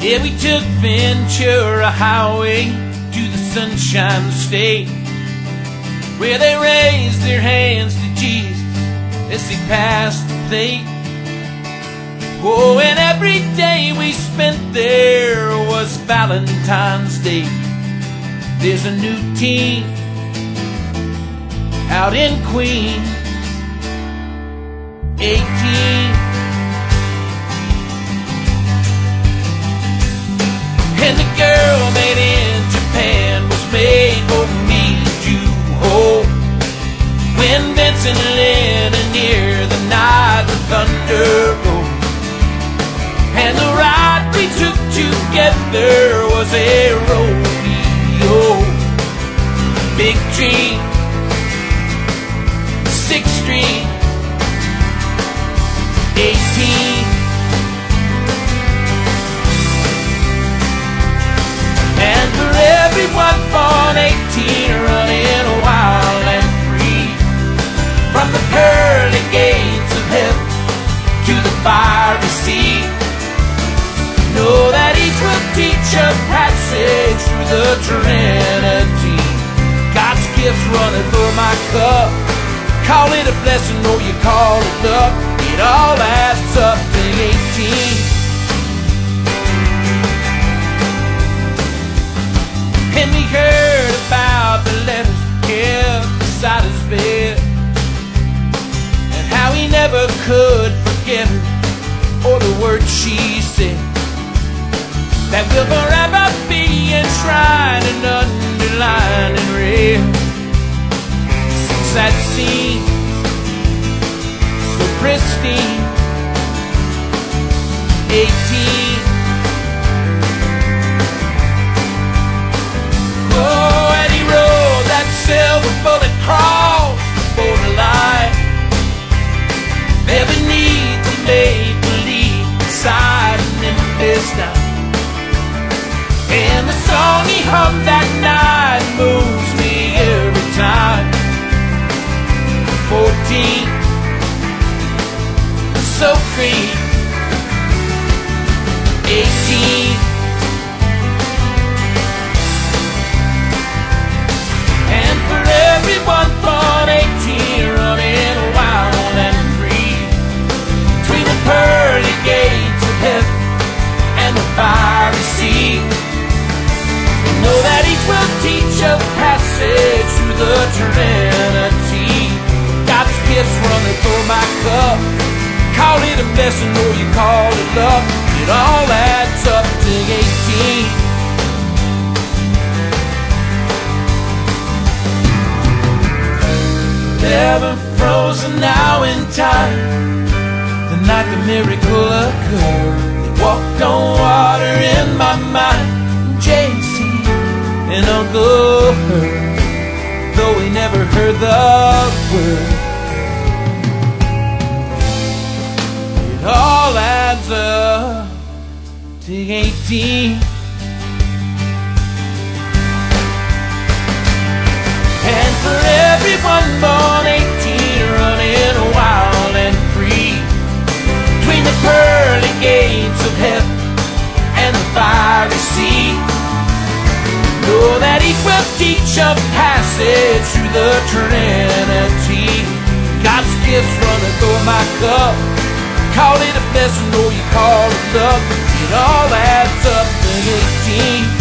Yeah, we took Ventura Highway to the Sunshine State, where they raised their hands to Jesus as they passed the plate. Oh, and every day we spent there was Valentine's Day. There's a new team out in Queens, 18. And the girl made in Japan was made for me to hold. When Vincent Lynn and near the night the thunder rolled, and the ride we took together was a rodeo. Big tree, 6th Street, 18. And for everyone born 18, running wild and free, from the pearly gates of heaven to the fiery sea, know that each will teach a passage through the Trinity. God's gifts running for my cup. Call it a blessing or you call it luck, it all adds up to 18. And we heard about the letters kept beside his bed, and how he never could forget her or the words she said, that will forever be enshrined and underlined in red. That scene so pristine, 18. Oh, and he rode that silver bullet cross before the light, there beneath the make-believe side of Memphis now. And the song he hummed that night moves me every time. 14, so free, 18. And for everyone born 18, running wild and free, between the pearly gates of heaven and the fiery sea, know that each will teach a passage through the Trinity. God's gifts running through my cup. Call it a blessing or you call it luck, it all adds up to 18. Never frozen now in time, the night the miracle occurred. They walked on water in my mind, JC and Uncle Herb, though we never heard the word. It all adds up to 18. And for everyone born 18, running wild and free, between the pearly gates of heaven and the fiery sea, know that each will teach a passage through the Trinity. God's gifts running through my cup. Call it a blessing or you call it luck, it all adds up to 18.